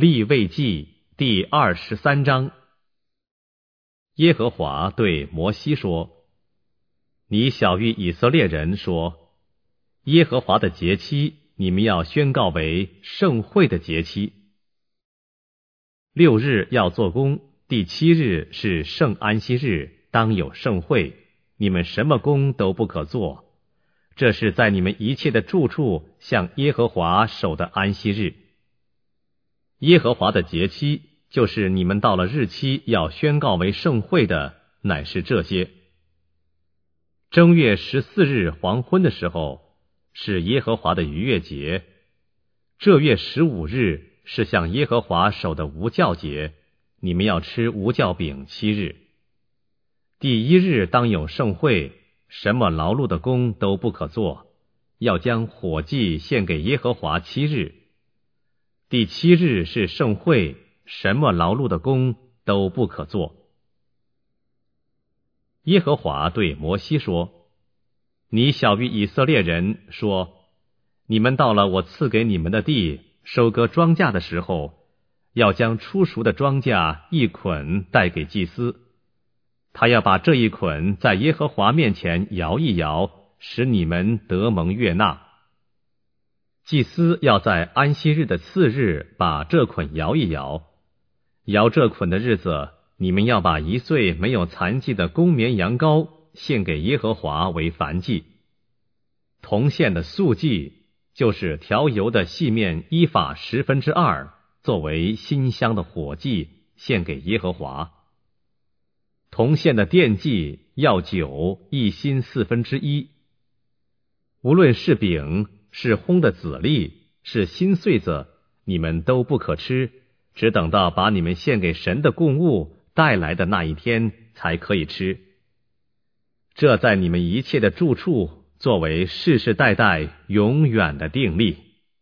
利未记第23章。耶和华对摩西说：你晓谕以色列人说，耶和华的节期，你们要宣告为盛会的节期。6日要做工，第7日是圣安息日，当有盛会，你们什么工都不可做。这是在你们一切的住处向耶和华守的安息日。耶和华的节期，就是你们到了日期要宣告为盛会的，乃是这些：正月14日黄昏的时候，是耶和华的逾越节；这月15日是向耶和华守的无酵节，你们要吃无酵饼7日。第1日当有盛会，什么劳碌的工都不可做，要将火祭献给耶和华7日。第7日是盛会，什么劳碌的工都不可做。耶和华对摩西说：你晓谕以色列人说，你们到了我赐给你们的地，收割庄稼的时候，要将初熟的庄稼一捆带给祭司，他要把这一捆在耶和华面前摇一摇，使你们得蒙悦纳。祭司要在安息日的次日把这捆摇一摇，摇这捆的日子，你们要把1岁没有残疾的公绵羊羔献给耶和华为燔祭。铜线的素祭，就是调油的细面1法2/10，作为馨香的火祭，献给耶和华。铜线的奠祭要酒1新1/4。无论是饼，是烘的籽粒，是新穗子，你们都不可吃，只等到把你们献给神的供物带来的那一天才可以吃。这在你们一切的住处，作为世世代代永远的定例。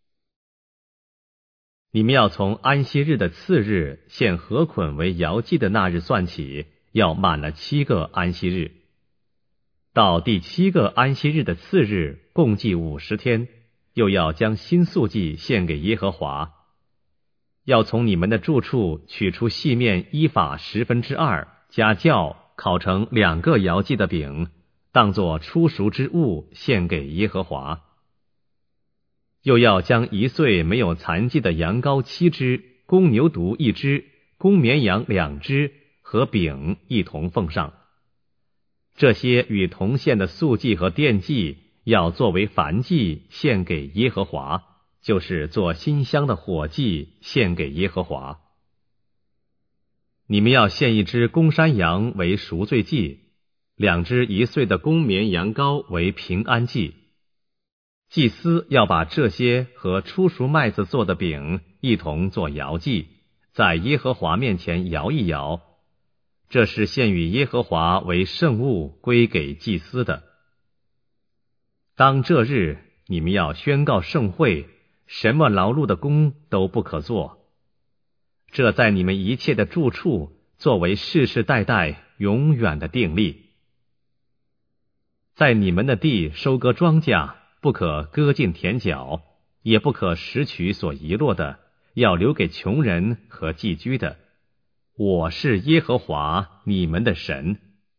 你们要从安息日的次日献禾捆为摇祭的那日算起，要满了7个安息日。到第7个安息日的次日，共计50天，又要将新素祭献给耶和华。要从你们的住处取出细面1法2/10，加酵，烤成2个摇祭的饼，当作初熟之物献给耶和华。又要将1岁没有残疾的羊羔7只，公牛犊1只，公绵羊2只，和饼一同奉上。这些与铜线的素祭和奠祭，要作为燔祭献给耶和华，就是做馨香的火祭献给耶和华。你们要献1只公山羊为赎罪祭，2只1岁的公绵羊羔为平安祭。祭司要把这些和初熟麦子做的饼一同做摇祭，在耶和华面前摇一摇，这是献与耶和华为圣物，归给祭司的。当这日，你们要宣告盛会，什么劳碌的工都不可做。这在你们一切的住处，作为世世代代永远的定例。在你们的地收割庄稼，不可割尽田角，也不可拾取所遗落的，要留给穷人和寄居的。我是耶和华你们的神。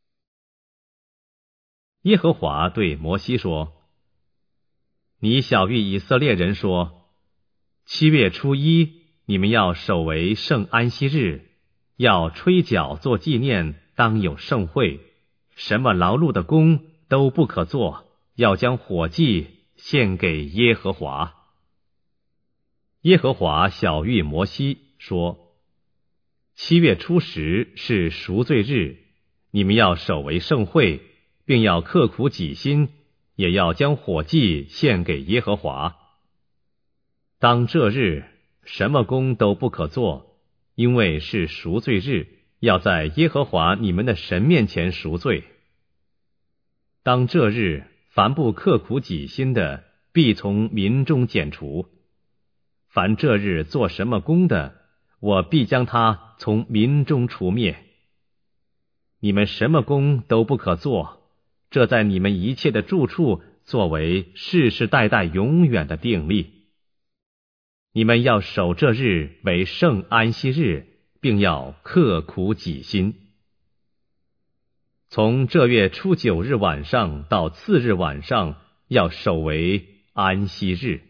耶和华对摩西说：你晓谕以色列人说，7月初1，你们要守为圣安息日，要吹角做纪念，当有盛会，什么劳碌的工都不可做，要将火祭献给耶和华。耶和华晓谕摩西说：7月初10是赎罪日，你们要守为盛会，并要刻苦己心，也要将火祭献给耶和华。当这日，什么工都不可做，因为是赎罪日，要在耶和华你们的神面前赎罪。当这日，凡不刻苦己心的，必从民中剪除。凡这日做什么工的，我必将他从民中除灭。你们什么工都不可做，这在你们一切的住处，作为世世代代永远的定例。 你们要守这日为圣安息日，并要刻苦己心。从这月初9日晚上到次日晚上，要守为安息日。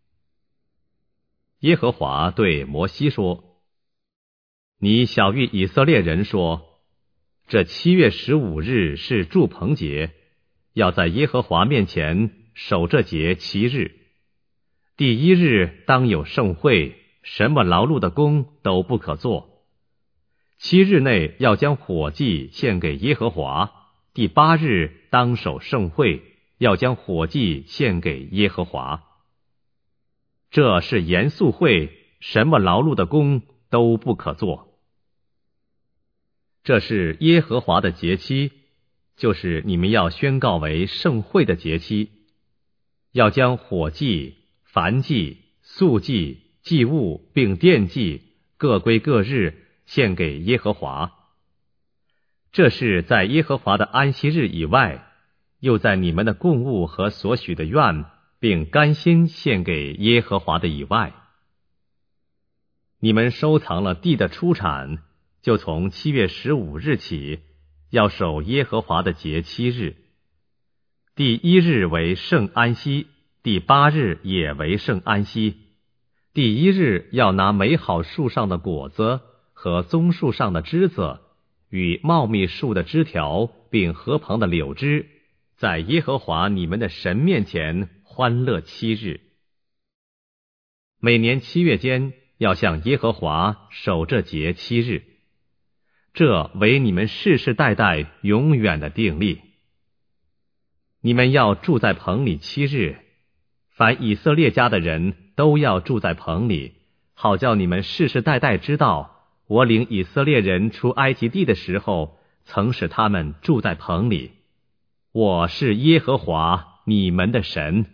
耶和华对摩西说：你晓谕以色列人说，这7月15日是住棚节，要在耶和华面前守这节7日。第1日当有盛会，什么劳碌的工都不可做。7日内要将火祭献给耶和华，第8日当守盛会，要将火祭献给耶和华。这是严肃会，什么劳碌的工都不可做。这是耶和华的节期，就是你们要宣告为盛会的节期，要将火祭、燔祭、素祭、祭物并奠祭各归各日献给耶和华。这是在耶和华的安息日以外，又在你们的供物和所许的愿并甘心献给耶和华的以外。你们收藏了地的出产，就从7月15日起，要守耶和华的节7日。第1日为圣安息，第8日也为圣安息。第1日要拿美好树上的果子和棕树上的枝子，与茂密树的枝条，并河旁的柳枝，在耶和华你们的神面前欢乐7日。每年7月间，要向耶和华守这节7日，这为你们世世代代永远的定例。你们要住在棚里7日，凡以色列家的人都要住在棚里，好叫你们世世代代知道，我领以色列人出埃及地的时候，曾使他们住在棚里。我是耶和华你们的神。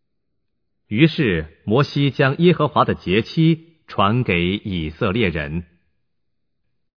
于是摩西将耶和华的节期传给以色列人。